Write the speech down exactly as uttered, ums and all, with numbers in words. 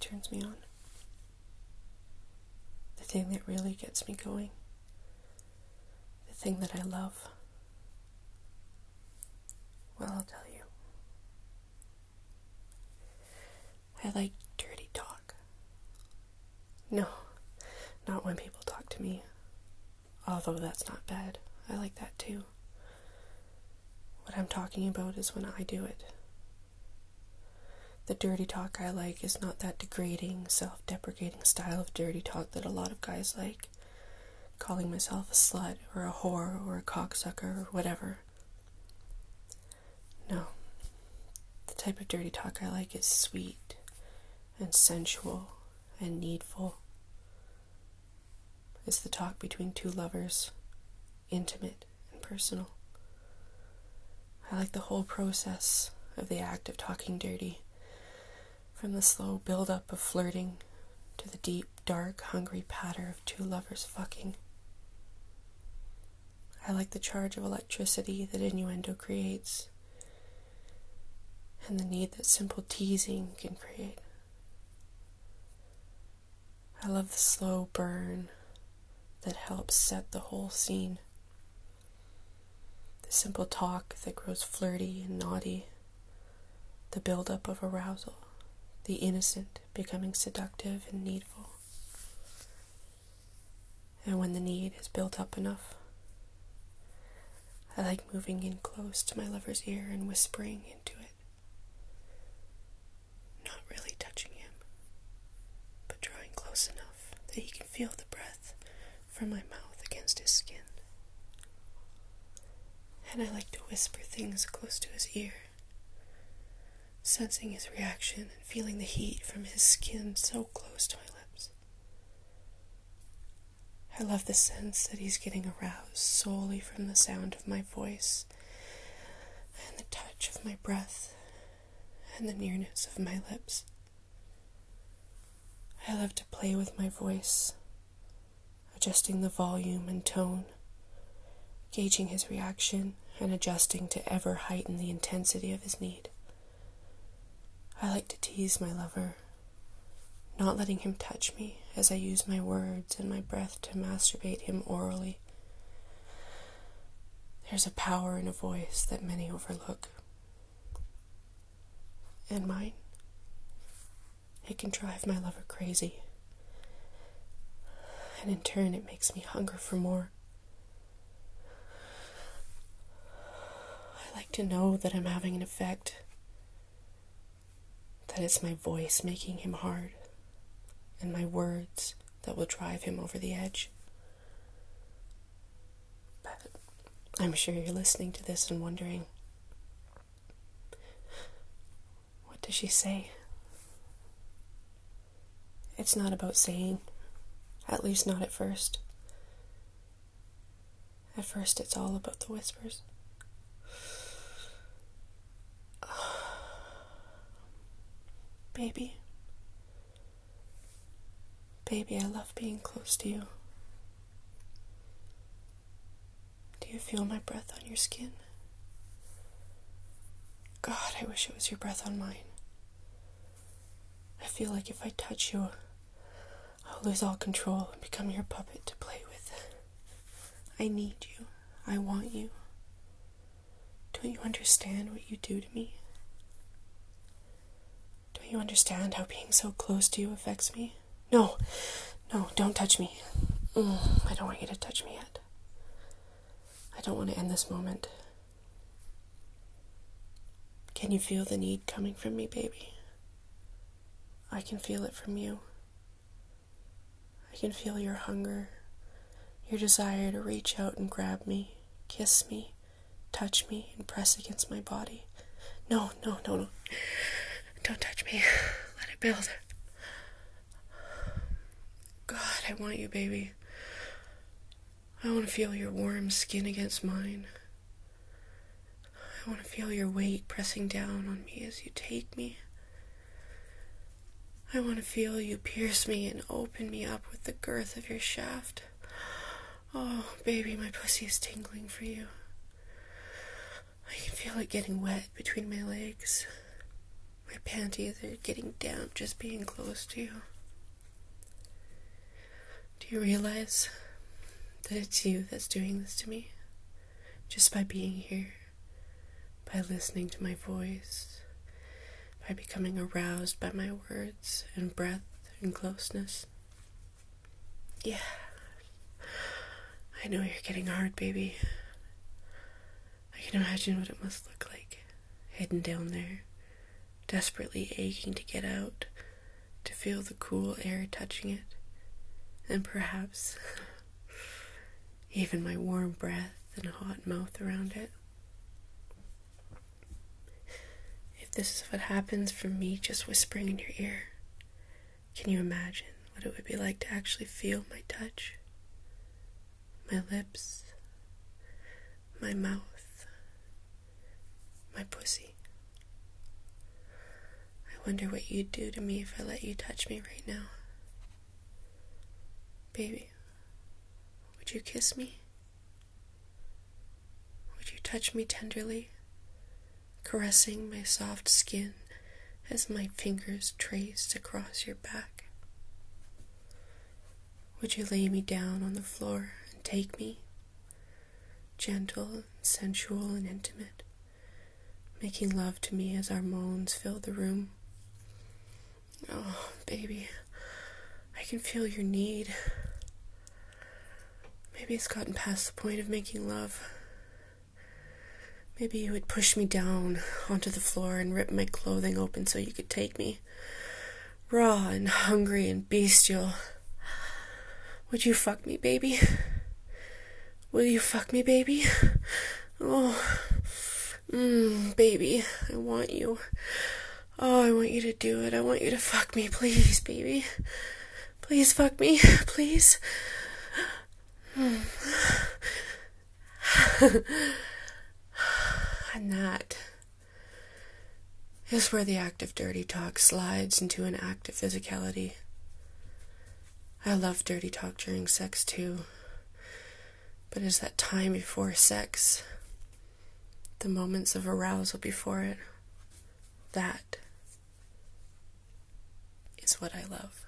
turns me on. The thing that really gets me going. The thing that I love. Well, I'll tell you. I like dirty talk. No, not when people talk to me. Although that's not bad. I like that too. What I'm talking about is when I do it. The dirty talk I like is not that degrading, self-deprecating style of dirty talk that a lot of guys like. Calling myself a slut, or a whore, or a cocksucker, or whatever. No. The type of dirty talk I like is sweet, and sensual, and needful. It's the talk between two lovers, intimate and personal. I like the whole process of the act of talking dirty. From the slow build-up of flirting to the deep, dark, hungry patter of two lovers fucking. I like the charge of electricity that innuendo creates, and the need that simple teasing can create. I love the slow burn that helps set the whole scene. The simple talk that grows flirty and naughty. The build-up of arousal. The innocent becoming seductive and needful. And when the need is built up enough, I like moving in close to my lover's ear and whispering into it. Not really touching him, but drawing close enough that he can feel the breath from my mouth against his skin. And I like to whisper things close to his ear, sensing his reaction and feeling the heat from his skin so close to my lips. I love the sense that he's getting aroused solely from the sound of my voice and the touch of my breath and the nearness of my lips. I love to play with my voice, adjusting the volume and tone, gauging his reaction and adjusting to ever heighten the intensity of his need. I like to tease my lover, not letting him touch me as I use my words and my breath to masturbate him orally. There's a power in a voice that many overlook. And mine, it can drive my lover crazy. And in turn, it makes me hunger for more. I like to know that I'm having an effect, that it's my voice making him hard, and my words that will drive him over the edge. But I'm sure you're listening to this and wondering, what does she say? It's not about saying, at least not at first. At first it's all about the whispers. Baby. Baby, I love being close to you. Do you feel my breath on your skin? God, I wish it was your breath on mine. I feel like if I touch you, I'll lose all control and become your puppet to play with. I need you. I want you. Don't you understand what you do to me? Don't you understand how being so close to you affects me? No, no, don't touch me. Mm, I don't want you to touch me yet. I don't want to end this moment. Can you feel the need coming from me, baby? I can feel it from you. I can feel your hunger, your desire to reach out and grab me, kiss me, touch me, and press against my body. No, no, no, no. Don't touch me. Let it build. God, I want you, baby. I want to feel your warm skin against mine. I want to feel your weight pressing down on me as you take me. I want to feel you pierce me and open me up with the girth of your shaft. Oh, baby, my pussy is tingling for you. I can feel it getting wet between my legs. My panties are getting damp just being close to you. Do you realize that it's you that's doing this to me? Just by being here, by listening to my voice, by becoming aroused by my words and breath and closeness. Yeah. I know you're getting hard, baby. I can imagine what it must look like, hidden down there, desperately aching to get out, to feel the cool air touching it, and perhaps even my warm breath and hot mouth around it. If this is what happens from me just whispering in your ear, can you imagine what it would be like to actually feel my touch? My lips, my mouth, my pussy. I wonder what you'd do to me if I let you touch me right now. Baby, would you kiss me? Would you touch me tenderly, caressing my soft skin as my fingers traced across your back? Would you lay me down on the floor and take me, gentle and sensual and intimate, making love to me as our moans filled the room? Oh, baby, I can feel your need. Maybe it's gotten past the point of making love. Maybe you would push me down onto the floor and rip my clothing open so you could take me, raw and hungry and bestial. Would you fuck me, baby? Will you fuck me, baby? Oh, mmm, baby, I want you. Oh, I want you to do it. I want you to fuck me, please, baby. Please fuck me, please. Hmm. And that is where the act of dirty talk slides into an act of physicality. I love dirty talk during sex too, but it's that time before sex, the moments of arousal before it, that is what I love.